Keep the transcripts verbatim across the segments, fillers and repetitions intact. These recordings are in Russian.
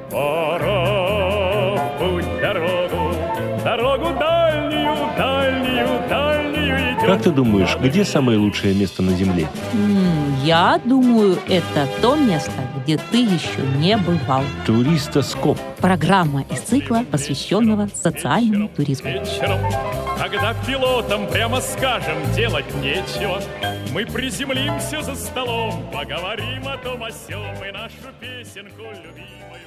Пора в путь дорогу, дорогу дальнюю, дальнюю, дальнюю идем. Как ты думаешь, где самое лучшее место на Земле? М, Я думаю, это то место, где ты еще не бывал. Туристоскоп. Программа из цикла, посвященного социальному туризму. Вечером, когда пилотам прямо скажем делать нечего, мы приземлимся за столом, поговорим о том о сём и нашу песенку любимую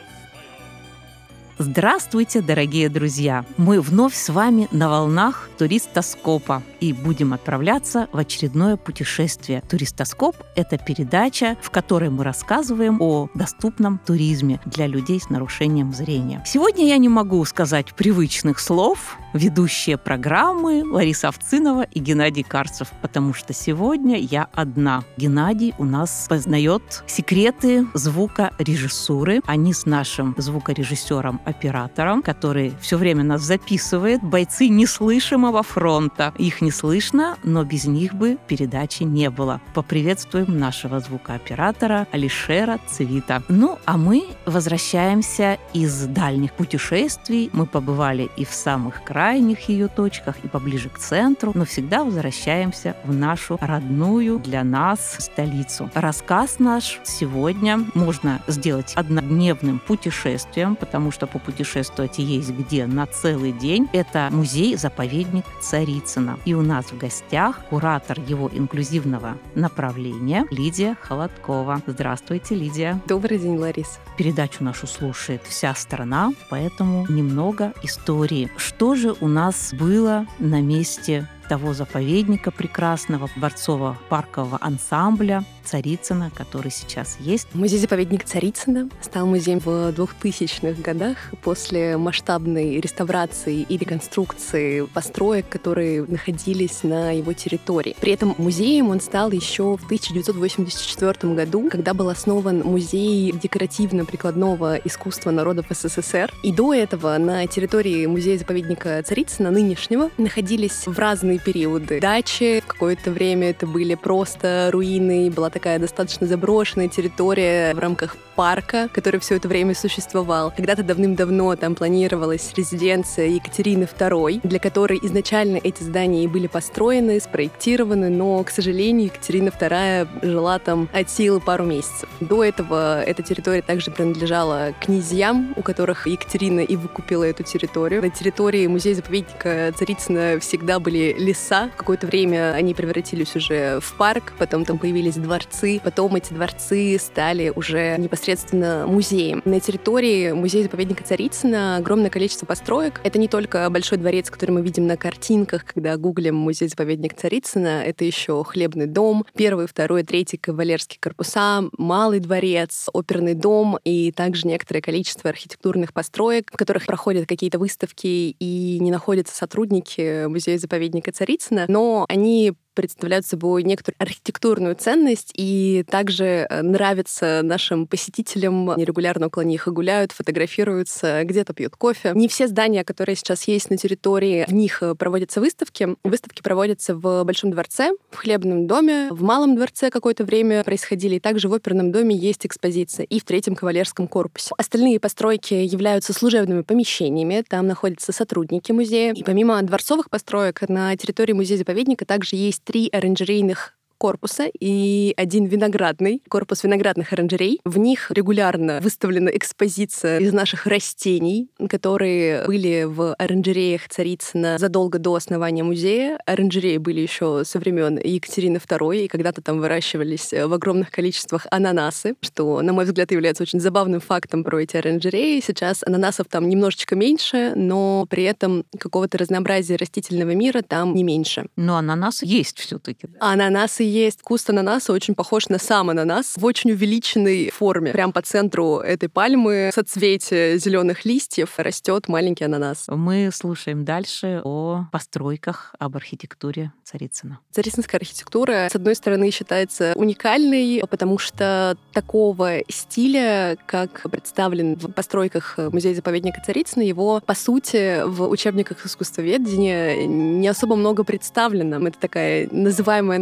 споем. Здравствуйте, дорогие друзья! Мы вновь с вами на волнах Туристоскопа и будем отправляться в очередное путешествие. Туристоскоп – это передача, в которой мы рассказываем о доступном туризме для людей с нарушением зрения. Сегодня я не могу сказать привычных слов. Ведущие программы Лариса Овцинова и Геннадий Карцев, потому что сегодня я одна. Геннадий у нас познает секреты звукорежиссуры. Они с нашим звукорежиссером-оператором, который все время нас записывает, бойцы неслышимого фронта. Их не слышно, но без них бы передачи не было. Поприветствуем нашего звукооператора Алишера Цвита. Ну, а мы возвращаемся из дальних путешествий. Мы побывали и в самых крайних крайних ее точках и поближе к центру, но всегда возвращаемся в нашу родную для нас столицу. Рассказ наш сегодня можно сделать однодневным путешествием, потому что попутешествовать есть где на целый день. Это музей-заповедник Царицыно. И у нас в гостях куратор его инклюзивного направления Лидия Холодкова. Здравствуйте, Лидия. Добрый день, Лариса. Передачу нашу слушает вся страна, поэтому немного истории. Что же у нас было на месте того заповедника прекрасного, дворцово-паркового ансамбля Царицыно, который сейчас есть? Музей-заповедник Царицыно стал музеем в двухтысячных годах после масштабной реставрации и реконструкции построек, которые находились на его территории. При этом музеем он стал еще в тысяча девятьсот восемьдесят четвёртом году, когда был основан музей декоративно-прикладного искусства народов СССР. И до этого на территории музея-заповедника Царицыно нынешнего находились в разные периоды дачи. В какое-то время это были просто руины, была такая достаточно заброшенная территория в рамках парка, который все это время существовал. Когда-то давным-давно там планировалась резиденция Екатерины второй, для которой изначально эти здания и были построены, спроектированы, но, к сожалению, Екатерина вторая жила там от силы пару месяцев. До этого эта территория также принадлежала князьям, у которых Екатерина и выкупила эту территорию. На территории музея-заповедника Царицыно всегда были леса. В какое-то время они превратились уже в парк, потом там появились дворцы, потом эти дворцы стали уже непосредственно музеем. На территории музея-заповедника Царицыно огромное количество построек. Это не только Большой дворец, который мы видим на картинках, когда гуглим музей-заповедник Царицыно, это еще Хлебный дом, первый, второй, третий кавалерские корпуса, Малый дворец, Оперный дом и также некоторое количество архитектурных построек, в которых проходят какие-то выставки и не находятся сотрудники музея-заповедника Царицыно, но они представляют собой некоторую архитектурную ценность и также нравятся нашим посетителям. Они регулярно около них гуляют, фотографируются, где-то пьют кофе. Не все здания, которые сейчас есть на территории, в них проводятся выставки. Выставки проводятся в Большом дворце, в Хлебном доме, в Малом дворце какое-то время происходили, и также в Оперном доме есть экспозиция, и в Третьем кавалерском корпусе. Остальные постройки являются служебными помещениями, там находятся сотрудники музея. И помимо дворцовых построек на территории музея-заповедника также есть три оранжерейных корпуса и один виноградный, корпус виноградных оранжерей. В них регулярно выставлена экспозиция из наших растений, которые были в оранжереях Царицыно задолго до основания музея. Оранжереи были еще со времен Екатерины второй, и когда-то там выращивались в огромных количествах ананасы, что, на мой взгляд, является очень забавным фактом про эти оранжереи. Сейчас ананасов там немножечко меньше, но при этом какого-то разнообразия растительного мира там не меньше. Но ананасы есть все-таки. Ананасы есть. Куст ананаса очень похож на сам ананас в очень увеличенной форме. Прям по центру этой пальмы, соцветия зеленых листьев, растет маленький ананас. Мы слушаем дальше о постройках, об архитектуре Царицыно. Царицынская архитектура, с одной стороны, считается уникальной, потому что такого стиля, как представлен в постройках музея-заповедника Царицыно, его, по сути, в учебниках искусствоведения не особо много представлено. Это такая называемая нами нежная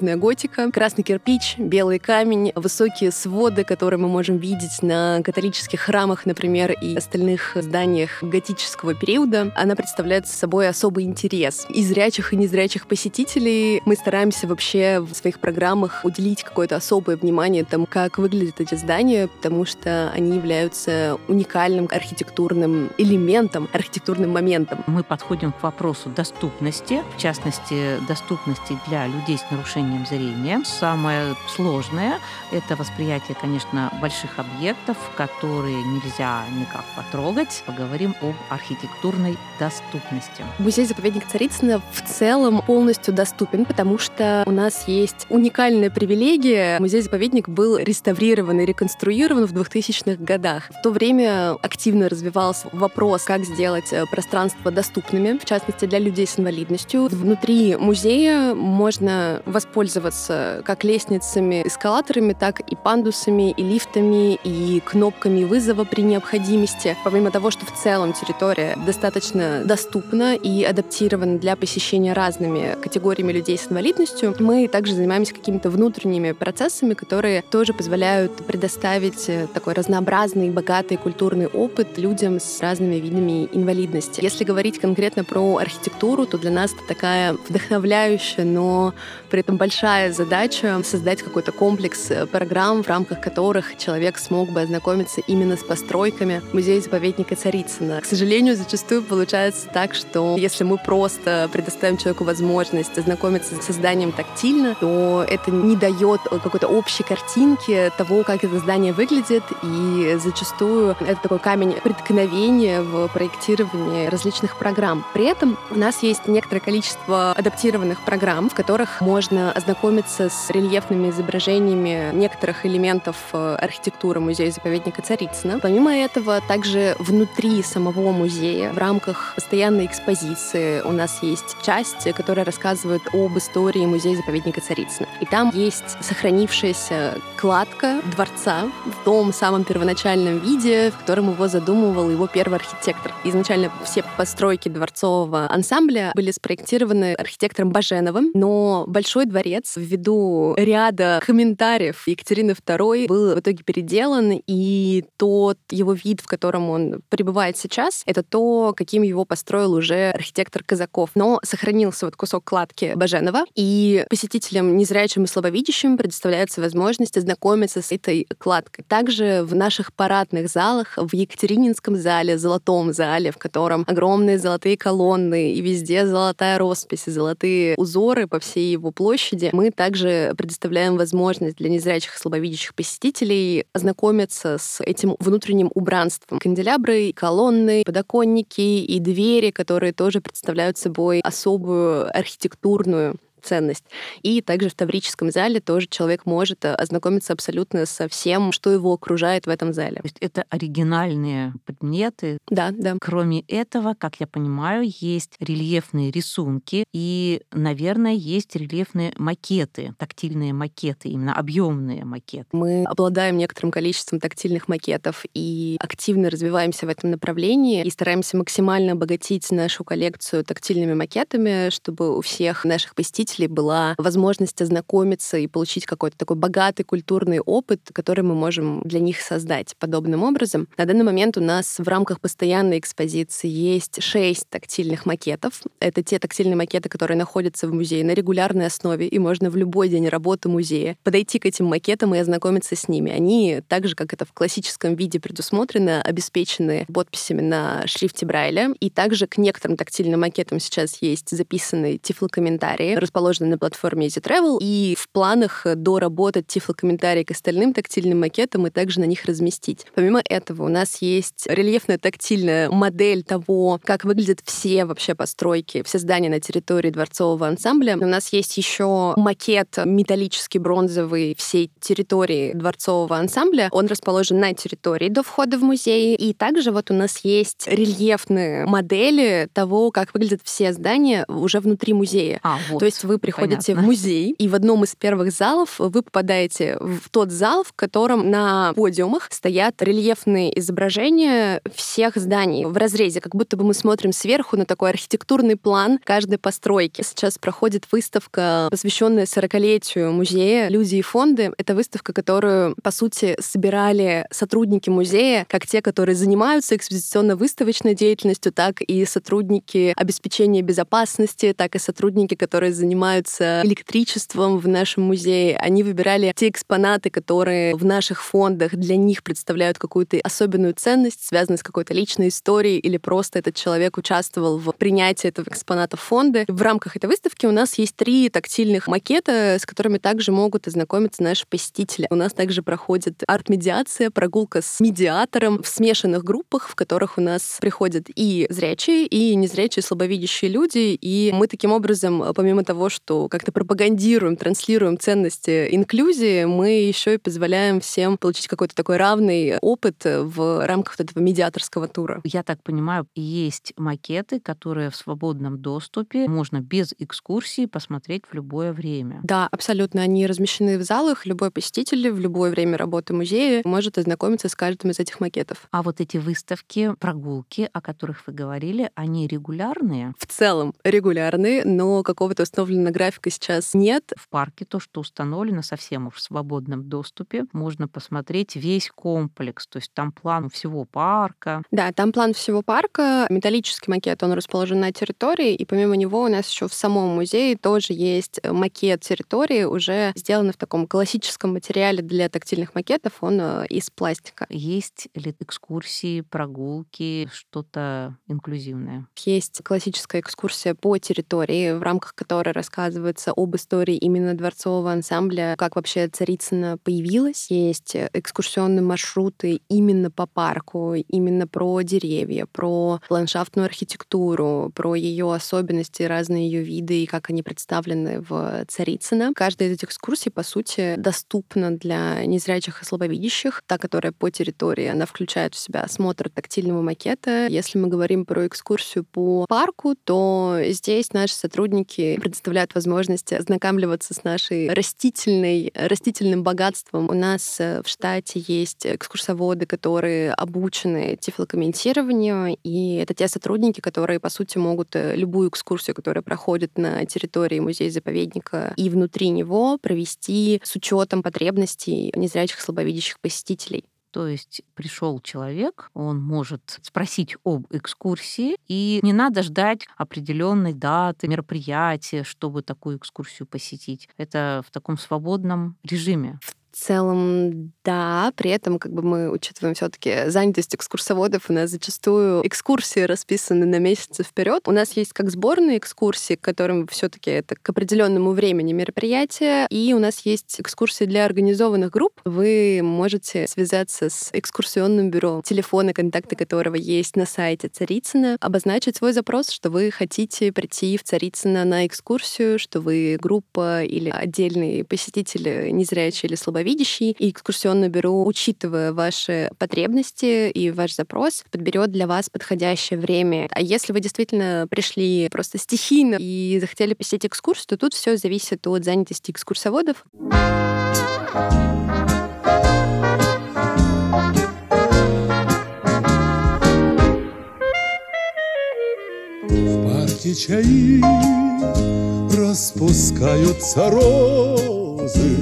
поздняя готика, красный кирпич, белый камень, высокие своды, которые мы можем видеть на католических храмах, например, и остальных зданиях готического периода. Она представляет собой особый интерес. И зрячих, и незрячих посетителей мы стараемся вообще в своих программах уделить какое-то особое внимание тому, как выглядят эти здания, потому что они являются уникальным архитектурным элементом, архитектурным моментом. Мы подходим к вопросу доступности, в частности, доступности для людей с нарушением зрения. Самое сложное — это восприятие, конечно, больших объектов, которые нельзя никак потрогать. Поговорим об архитектурной доступности. Музей-заповедник Царицына в целом полностью доступен, потому что у нас есть уникальная привилегия. Музей-заповедник был реставрирован и реконструирован в двухтысячных годах. В то время активно развивался вопрос, как сделать пространства доступными, в частности, для людей с инвалидностью. Внутри музея можно воспользоваться как лестницами, эскалаторами, так и пандусами, и лифтами, и кнопками вызова при необходимости. Помимо того, что в целом территория достаточно доступна и адаптирована для посещения разными категориями людей с инвалидностью, мы также занимаемся какими-то внутренними процессами, которые тоже позволяют предоставить такой разнообразный, богатый культурный опыт людям с разными видами инвалидности. Если говорить конкретно про архитектуру, то для нас это такая вдохновляющая, но при этом большая задача создать какой-то комплекс программ, в рамках которых человек смог бы ознакомиться именно с постройками музея-заповедника Царицына. К сожалению, зачастую получается так, что если мы просто предоставим человеку возможность ознакомиться с созданием тактильно, то это не дает какой-то общей картинки того, как это здание выглядит, и зачастую это такой камень преткновения в проектировании различных программ. При этом у нас есть некоторое количество адаптированных программ, в которых можно ознакомиться с рельефными изображениями некоторых элементов архитектуры музея-заповедника Царицына. Помимо этого, также внутри самого музея в рамках постоянной экспозиции у нас есть часть, которая рассказывает об истории музея-заповедника Царицына. И там есть сохранившаяся кладка дворца в том самом первоначальном виде, в котором его задумывал его первый архитектор. Изначально все постройки дворцового ансамбля были спроектированы архитектором Баженовым, но Большой дворец ввиду ряда комментариев Екатерины второй был в итоге переделан, и тот его вид, в котором он пребывает сейчас, это то, каким его построил уже архитектор Казаков. Но сохранился вот кусок кладки Баженова, и посетителям незрячим и слабовидящим предоставляется возможность ознакомиться с этой кладкой. Также в наших парадных залах, в Екатерининском зале, золотом зале, в котором огромные золотые колонны и везде золотая роспись, золотые узоры по всей его площади, мы также предоставляем возможность для незрячих и слабовидящих посетителей ознакомиться с этим внутренним убранством. Канделябры, колонны, подоконники и двери, которые тоже представляют собой особую архитектурную ценность. И также в Таврическом зале тоже человек может ознакомиться абсолютно со всем, что его окружает в этом зале. То есть это оригинальные предметы. Да, да. Кроме этого, как я понимаю, есть рельефные рисунки и, наверное, есть рельефные макеты, тактильные макеты, именно объемные макеты. Мы обладаем некоторым количеством тактильных макетов и активно развиваемся в этом направлении и стараемся максимально обогатить нашу коллекцию тактильными макетами, чтобы у всех наших посетителей была возможность ознакомиться и получить какой-то такой богатый культурный опыт, который мы можем для них создать подобным образом. На данный момент у нас в рамках постоянной экспозиции есть шесть тактильных макетов. Это те тактильные макеты, которые находятся в музее на регулярной основе, и можно в любой день работы музея подойти к этим макетам и ознакомиться с ними. Они, так же, как это в классическом виде предусмотрено, обеспечены подписями на шрифте Брайля. И также к некоторым тактильным макетам сейчас есть записанные тифлокомментарии, расположенные на платформе Easy Travel, и в планах доработать тифлокомментарии к остальным тактильным макетам и также на них разместить. Помимо этого у нас есть рельефная тактильная модель того, как выглядят все вообще постройки, все здания на территории дворцового ансамбля. У нас есть еще макет металлический, бронзовый всей территории дворцового ансамбля. Он расположен на территории до входа в музей. И также вот у нас есть рельефные модели того, как выглядят все здания уже внутри музея. А, вот. То есть вы вы приходите Понятно. в музей, и в одном из первых залов вы попадаете в тот зал, в котором на подиумах стоят рельефные изображения всех зданий в разрезе, как будто бы мы смотрим сверху на такой архитектурный план каждой постройки. Сейчас проходит выставка, посвященная сорокалетию музея «Люди и фонды». Это выставка, которую, по сути, собирали сотрудники музея, как те, которые занимаются экспозиционно-выставочной деятельностью, так и сотрудники обеспечения безопасности, так и сотрудники, которые занимаются электричеством в нашем музее. Они выбирали те экспонаты, которые в наших фондах для них представляют какую-то особенную ценность, связанную с какой-то личной историей, или просто этот человек участвовал в принятии этого экспоната в фонды. В рамках этой выставки у нас есть три тактильных макета, с которыми также могут ознакомиться наши посетители. У нас также проходит арт-медиация, прогулка с медиатором в смешанных группах, в которых у нас приходят и зрячие, и незрячие, слабовидящие люди. И мы таким образом, помимо того, что как-то пропагандируем, транслируем ценности инклюзии, мы еще и позволяем всем получить какой-то такой равный опыт в рамках вот этого медиаторского тура. Я так понимаю, есть макеты, которые в свободном доступе можно без экскурсии посмотреть в любое время. Да, абсолютно. Они размещены в залах. Любой посетитель в любое время работы музея может ознакомиться с каждым из этих макетов. А вот эти выставки, прогулки, о которых вы говорили, они регулярные? В целом регулярные, но какого-то установленного графика сейчас нет. В парке то, что установлено совсем в свободном доступе, можно посмотреть весь комплекс, то есть там план всего парка. Да, там план всего парка, металлический макет, он расположен на территории, и помимо него у нас еще в самом музее тоже есть макет территории, уже сделанный в таком классическом материале для тактильных макетов, он из пластика. Есть ли экскурсии, прогулки, что-то инклюзивное? Есть классическая экскурсия по территории, в рамках которой рассказывается об истории именно дворцового ансамбля, как вообще Царицыно появилась. Есть экскурсионные маршруты именно по парку, именно про деревья, про ландшафтную архитектуру, про ее особенности, разные ее виды и как они представлены в Царицыно. Каждая из этих экскурсий, по сути, доступна для незрячих и слабовидящих. Та, которая по территории, она включает в себя осмотр тактильного макета. Если мы говорим про экскурсию по парку, то здесь наши сотрудники предоставляют возможность ознакомливаться с нашей растительной, растительным богатством. У нас в штате есть экскурсоводы, которые обучены тифлокомментированию, и это те сотрудники, которые, по сути, могут любую экскурсию, которая проходит на территории музея-заповедника и внутри него, провести с учетом потребностей незрячих и слабовидящих посетителей. То есть пришел человек, он может спросить об экскурсии, и не надо ждать определенной даты, мероприятия, чтобы такую экскурсию посетить. Это в таком свободном режиме. В целом, да. При этом как бы мы учитываем все-таки занятость экскурсоводов. У нас зачастую экскурсии расписаны на месяцы вперед. У нас есть как сборные экскурсии, к которым все-таки это к определенному времени мероприятия, и у нас есть экскурсии для организованных групп. Вы можете связаться с экскурсионным бюро, телефоны, контакты которого есть на сайте Царицыно, обозначить свой запрос, что вы хотите прийти в Царицыно на экскурсию, что вы группа или отдельный посетитель незрячий или слабовидящий, и экскурсионное бюро, учитывая ваши потребности и ваш запрос, подберет для вас подходящее время. А если вы действительно пришли просто стихийно и захотели посетить экскурсию, то тут все зависит от занятости экскурсоводов. В парке чаи распускаются розы,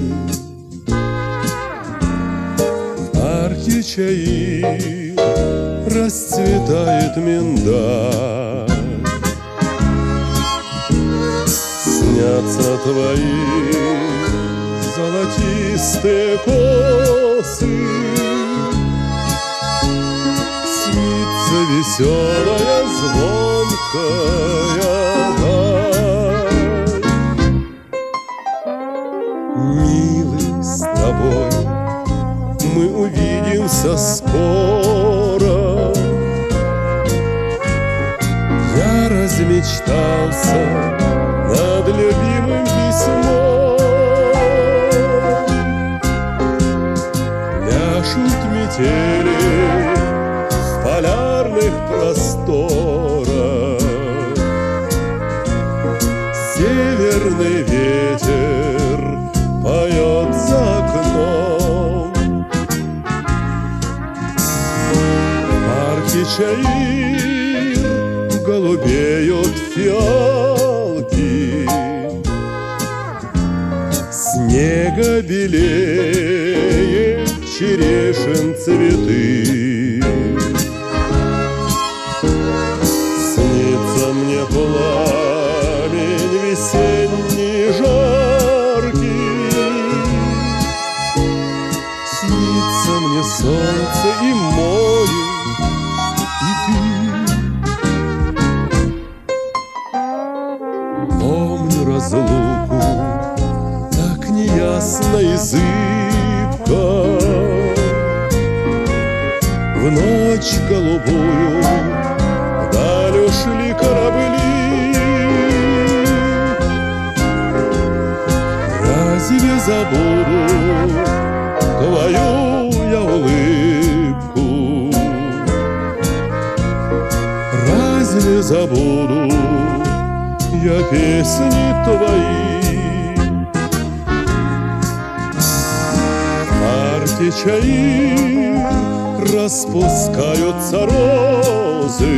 в парке чаи расцветает миндаль. Снятся твои золотистые косы, снится веселая звонкая даль. Милый, с тобой мы увидимся скоро. Я размечтался над любимым письмом. Пляшут метели в полярных просторах. Северный чаир, голубеют фиалки, снега белее черешин цветы. Снится мне пламень весенний жаркий, снится мне солнце и море, и ты. Помню разлуку, так неясно и зыбко, в ночь голубую вдаль ушли корабли. Разве забуду твою я улыбку? Разве забуду я песни твои? В парке чаир распускаются розы,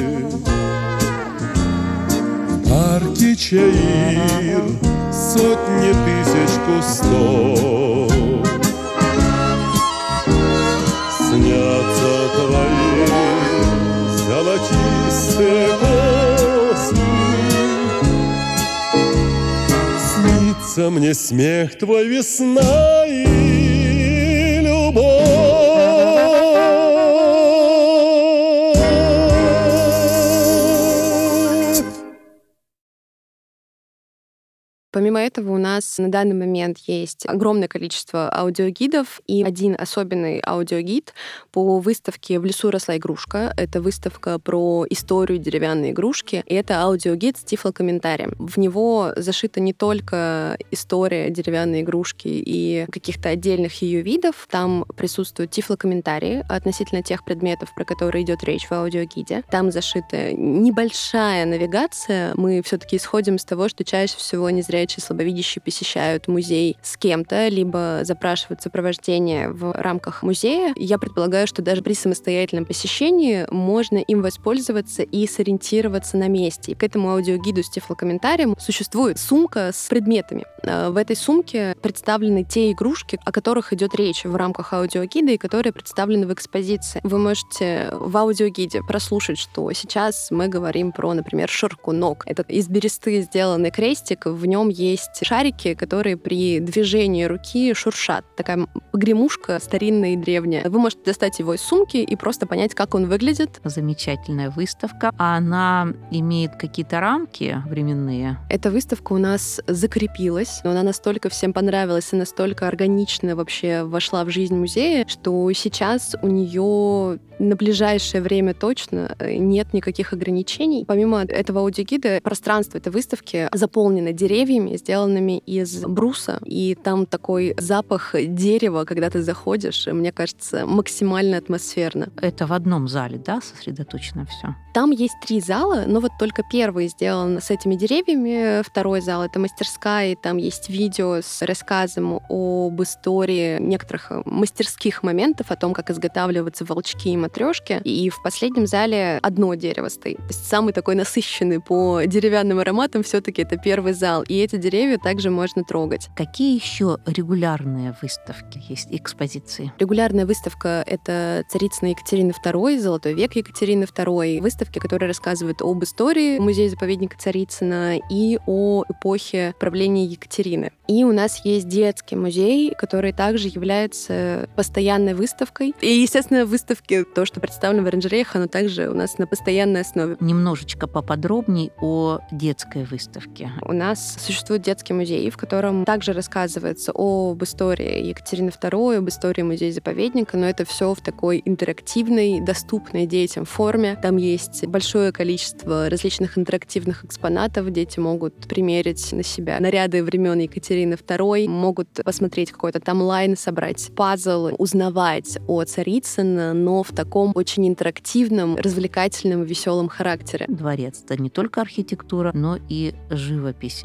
в парке чаир сотни тысяч кустов. Снятся твои золотистые косы, снится мне смех твой, весна и любовь. Помимо этого у нас на данный момент есть огромное количество аудиогидов и один особенный аудиогид по выставке «В лесу росла игрушка». Это выставка про историю деревянной игрушки, и это аудиогид с тифлокомментарием. В него зашита не только история деревянной игрушки и каких-то отдельных ее видов, там присутствуют тифлокомментарии относительно тех предметов, про которые идет речь в аудиогиде. Там зашита небольшая навигация. Мы все-таки исходим из того, что чаще всего незрячие слабовидящие посещают музей с кем-то, либо запрашивают сопровождение в рамках музея. Я предполагаю, что даже при самостоятельном посещении можно им воспользоваться и сориентироваться на месте. И к этому аудиогиду с тифлокомментарием существует сумка с предметами. В этой сумке представлены те игрушки, о которых идет речь в рамках аудиогида и которые представлены в экспозиции. Вы можете в аудиогиде прослушать, что сейчас мы говорим про, например, шаркунок. Это из бересты сделанный крестик, в нем есть шарики, которые при движении руки шуршат. Такая погремушка старинная и древняя. Вы можете достать его из сумки и просто понять, как он выглядит. Замечательная выставка. А она имеет какие-то рамки временные? Эта выставка у нас закрепилась, но она настолько всем понравилась и настолько органично вообще вошла в жизнь музея, что сейчас у нее на ближайшее время точно нет никаких ограничений. Помимо этого аудиогида, пространство этой выставки заполнено деревьями, сделанными из бруса, и там такой запах дерева, когда ты заходишь, мне кажется, максимально атмосферно. Это в одном зале, да, сосредоточено все? Там есть три зала, но вот только первый сделан с этими деревьями, второй зал — это мастерская, и там есть видео с рассказом об истории некоторых мастерских моментов, о том, как изготавливаются волчки и матрешки, и в последнем зале одно дерево стоит. То есть самый такой насыщенный по деревянным ароматам все-таки это первый зал, и эти деревья также можно трогать. Какие еще регулярные выставки есть, экспозиции? Регулярная выставка — это Царицына Екатерина второй, Золотой век Екатерины второй, выставки, которые рассказывают об истории музея-заповедника Царицына и о эпохе правления Екатерины. И у нас есть детский музей, который также является постоянной выставкой. И, естественно, выставки, то, что представлено в оранжереях, оно также у нас на постоянной основе. Немножечко поподробней о детской выставке. У нас существует детский музей, в котором также рассказывается об истории Екатерины второй, об истории музея-заповедника, но это все в такой интерактивной, доступной детям форме. Там есть большое количество различных интерактивных экспонатов. Дети могут примерить на себя наряды времен Екатерины второй, могут посмотреть какой-то таймлайн, собрать пазл, узнавать о Царицыне, но в таком очень интерактивном, развлекательном, веселом характере. Дворец — это не только архитектура, но и живопись. Есть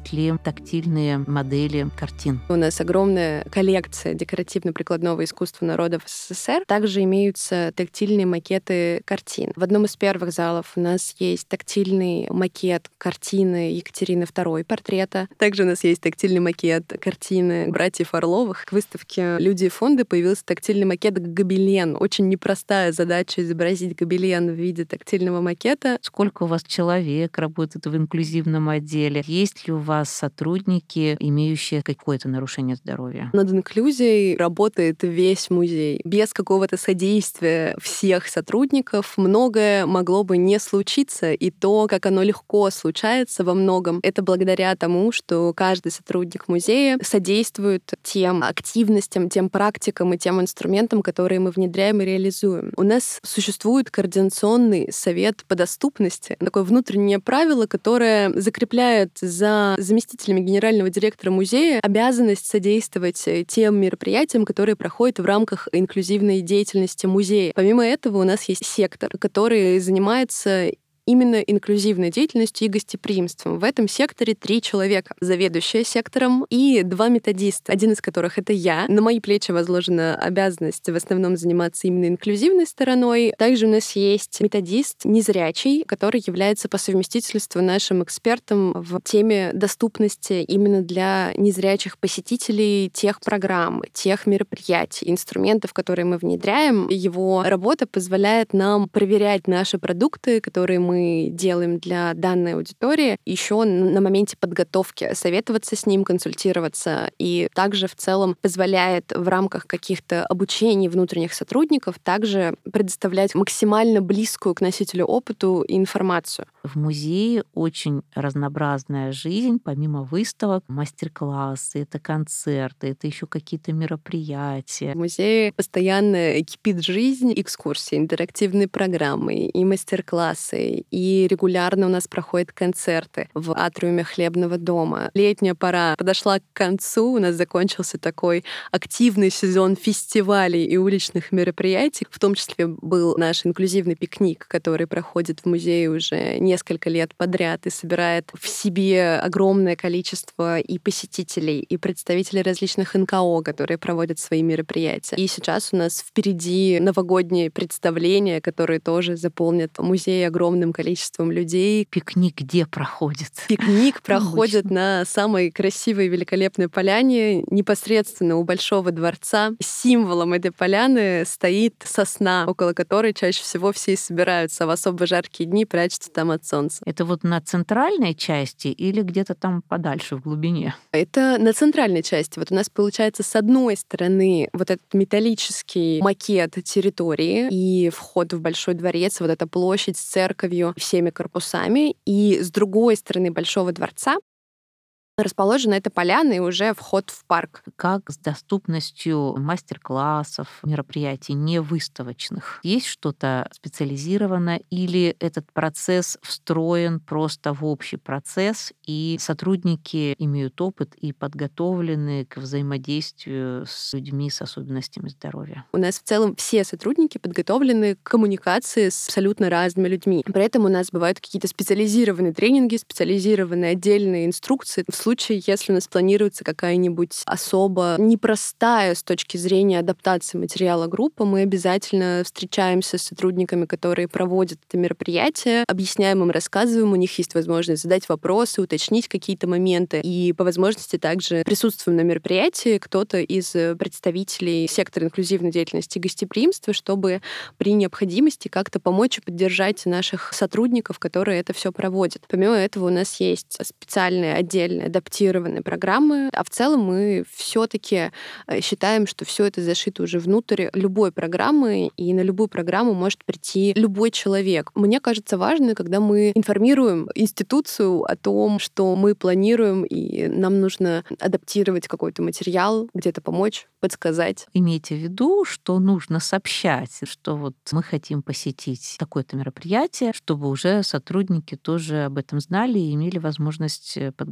Есть ли тактильные модели картин? У нас огромная коллекция декоративно-прикладного искусства народов СССР. Также имеются тактильные макеты картин. В одном из первых залов у нас есть тактильный макет картины Екатерины второй, портрета. Также у нас есть тактильный макет картины братьев Орловых. К выставке «Люди и фонды» появился тактильный макет гобелен. Очень непростая задача изобразить гобелен в виде тактильного макета. Сколько у вас человек работает в инклюзивном отделе? Есть ли у вас сотрудники, имеющие какое-то нарушение здоровья? Над инклюзией работает весь музей. Без какого-то содействия всех сотрудников многое могло бы не случиться, и то, как оно легко случается во многом, это благодаря тому, что каждый сотрудник музея содействует тем активностям, тем практикам и тем инструментам, которые мы внедряем и реализуем. У нас существует координационный совет по доступности, такое внутреннее правило, которое закрепляет за заместителями генерального директора музея обязанность содействовать тем мероприятиям, которые проходят в рамках инклюзивной деятельности музея. Помимо этого у нас есть сектор, который занимается именно инклюзивной деятельностью и гостеприимством. В этом секторе три человека. Заведующая сектором и два методиста, один из которых — это я. На мои плечи возложена обязанность в основном заниматься именно инклюзивной стороной. Также у нас есть методист незрячий, который является по совместительству нашим экспертом в теме доступности именно для незрячих посетителей тех программ, тех мероприятий, инструментов, которые мы внедряем. Его работа позволяет нам проверять наши продукты, которые мы мы делаем для данной аудитории, еще на моменте подготовки, советоваться с ним, консультироваться. И также в целом позволяет в рамках каких-то обучений внутренних сотрудников также предоставлять максимально близкую к носителю опыту информацию. В музее очень разнообразная жизнь, помимо выставок, мастер-классы, это концерты, это еще какие-то мероприятия. В музее постоянно кипит жизнь, экскурсии, интерактивные программы и мастер-классы, и регулярно у нас проходят концерты в атриуме Хлебного дома. Летняя пора подошла к концу, у нас закончился такой активный сезон фестивалей и уличных мероприятий. В том числе был наш инклюзивный пикник, который проходит в музее уже несколько лет подряд и собирает в себе огромное количество и посетителей, и представителей различных эн ка о, которые проводят свои мероприятия. И сейчас у нас впереди новогодние представления, которые тоже заполнят музей огромным количеством людей. Пикник где проходит? Пикник проходит на самой красивой и великолепной поляне, непосредственно у Большого дворца. Символом этой поляны стоит сосна, около которой чаще всего все и собираются, а в особо жаркие дни прячутся там от солнца. Это вот на центральной части или где-то там подальше, в глубине? Это на центральной части. Вот у нас получается с одной стороны вот этот металлический макет территории и вход в Большой дворец, вот эта площадь с церковью, всеми корпусами, и с другой стороны Большого дворца расположена эта поляна и уже вход в парк. Как с доступностью мастер-классов, мероприятий не выставочных? Есть что-то специализированное или этот процесс встроен просто в общий процесс, и сотрудники имеют опыт и подготовлены к взаимодействию с людьми с особенностями здоровья? У нас в целом все сотрудники подготовлены к коммуникации с абсолютно разными людьми. При этом у нас бывают какие-то специализированные тренинги, специализированные отдельные инструкции. В случае, если у нас планируется какая-нибудь особо непростая с точки зрения адаптации материала группа, мы обязательно встречаемся с сотрудниками, которые проводят это мероприятие, объясняем им, рассказываем, у них есть возможность задать вопросы, уточнить какие-то моменты, и по возможности также присутствуем на мероприятии кто-то из представителей сектора инклюзивной деятельности и гостеприимства, чтобы при необходимости как-то помочь и поддержать наших сотрудников, которые это все проводят. Помимо этого у нас есть специальные отдельные адаптированные программы, а в целом мы все-таки считаем, что все это зашито уже внутрь любой программы, и на любую программу может прийти любой человек. Мне кажется важно, когда мы информируем институцию о том, что мы планируем, и нам нужно адаптировать какой-то материал, где-то помочь, подсказать. Имейте в виду, что нужно сообщать, что вот мы хотим посетить такое-то мероприятие, чтобы уже сотрудники тоже об этом знали и имели возможность подготовиться.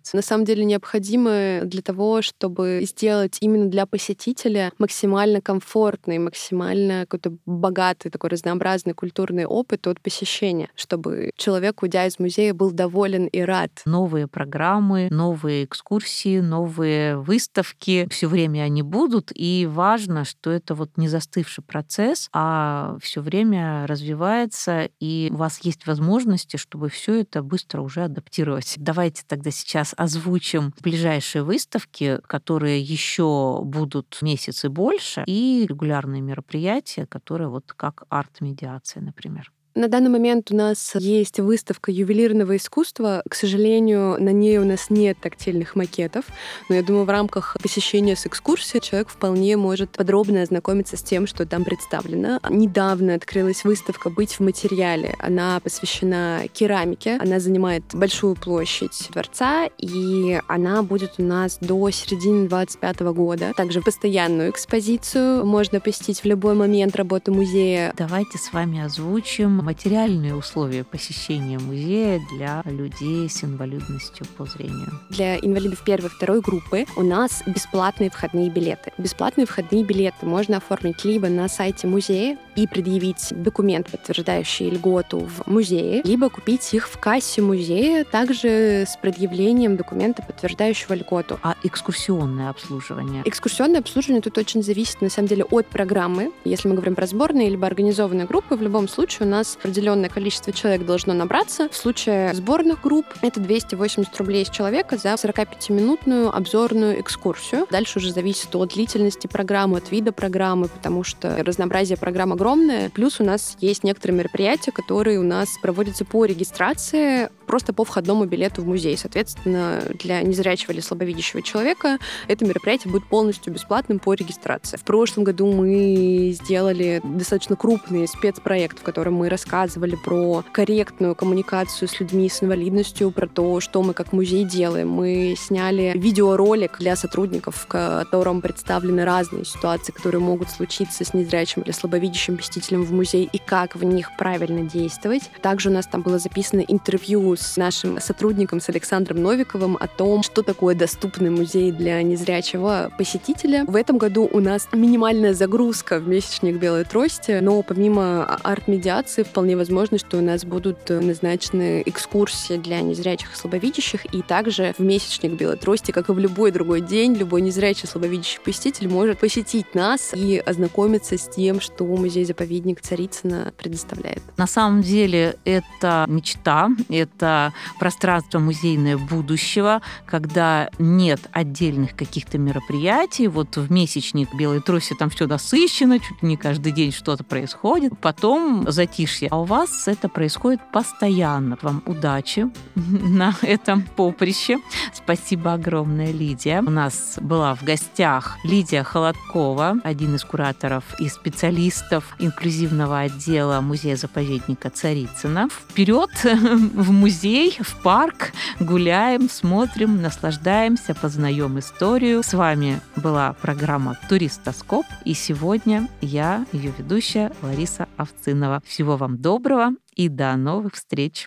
на самом деле необходимы для того, чтобы сделать именно для посетителя максимально комфортный, максимально какой-то богатый, такой разнообразный культурный опыт от посещения, чтобы человек, уйдя из музея, был доволен и рад. Новые программы, новые экскурсии, новые выставки. Все время они будут, и важно, что это вот не застывший процесс, а все время развивается, и у вас есть возможности, чтобы все это быстро уже адаптировать. Давайте тогда сейчас озвучим ближайшие выставки, которые еще будут месяц и больше, и регулярные мероприятия, которые вот как арт-медиация, например. На данный момент у нас есть выставка ювелирного искусства. К сожалению, на ней у нас нет тактильных макетов, но я думаю, в рамках посещения с экскурсией человек вполне может подробно ознакомиться с тем, что там представлено. Недавно открылась выставка «Быть в материале». Она посвящена керамике. Она занимает большую площадь дворца, и она будет у нас до середины двадцать пятого года. Также постоянную экспозицию можно посетить в любой момент работы музея. Давайте с вами озвучим материальные условия посещения музея для людей с инвалидностью по зрению. Для инвалидов первой и второй группы у нас бесплатные входные билеты. Бесплатные входные билеты можно оформить либо на сайте музея и предъявить документ, подтверждающий льготу в музее, либо купить их в кассе музея, также с предъявлением документа, подтверждающего льготу. А экскурсионное обслуживание? Экскурсионное обслуживание тут очень зависит, на самом деле, от программы. Если мы говорим про сборные либо организованные группы, в любом случае у нас определенное количество человек должно набраться. В случае сборных групп это двести восемьдесят рублей с человека за сорокапятиминутную обзорную экскурсию. Дальше уже зависит от длительности программы, от вида программы, потому что разнообразие программ огромное. Плюс у нас есть некоторые мероприятия, которые у нас проводятся по регистрации, просто по входному билету в музей. Соответственно, для незрячего или слабовидящего человека это мероприятие будет полностью бесплатным по регистрации. В прошлом году мы сделали достаточно крупный спецпроект, в котором мы рассказывали про корректную коммуникацию с людьми с инвалидностью, про то, что мы как музей делаем. Мы сняли видеоролик для сотрудников, в котором представлены разные ситуации, которые могут случиться с незрячим или слабовидящим посетителем в музей, и как в них правильно действовать. Также у нас там было записано интервью с нашим сотрудником, с Александром Новиковым, о том, что такое доступный музей для незрячего посетителя. В этом году у нас минимальная загрузка в месячник «Белой трости», но помимо арт-медиации вполне возможно, что у нас будут назначены экскурсии для незрячих и слабовидящих, и также в месячник «Белой трости», как и в любой другой день, любой незрячий и слабовидящий посетитель может посетить нас и ознакомиться с тем, что музей-заповедник Царицына предоставляет. На самом деле это мечта, это пространство музейное будущего, когда нет отдельных каких-то мероприятий. Вот в месячник «Белой трости» там все насыщено, чуть не каждый день что-то происходит. Потом затишье. А у вас это происходит постоянно. Вам удачи на этом поприще. Спасибо огромное, Лидия. У нас была в гостях Лидия Холодкова, один из кураторов и специалистов инклюзивного отдела музея-заповедника Царицына. Вперед в музей, в парк, гуляем, смотрим, наслаждаемся, познаем историю. С вами была программа «Туристоскоп», и сегодня я, ее ведущая, Лариса Овцинова. Всего вам доброго и до новых встреч!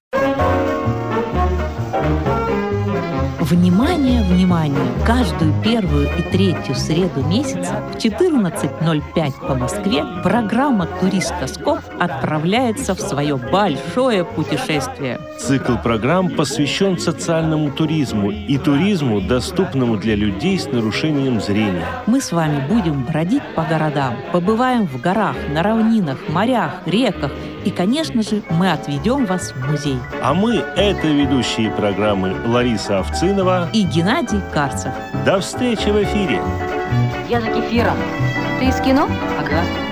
Внимание, внимание! Каждую первую и третью среду месяца в четырнадцать ноль пять по Москве программа «Туристоскоп» отправляется в свое большое путешествие. Цикл программ посвящен социальному туризму и туризму, доступному для людей с нарушением зрения. Мы с вами будем бродить по городам, побываем в горах, на равнинах, морях, реках, и, конечно же, мы отведем вас в музей. А мы — это ведущие программы Лариса Овцинова и Геннадий Карцев. До встречи в эфире! Я за кефиром. Ты из кино? Ага.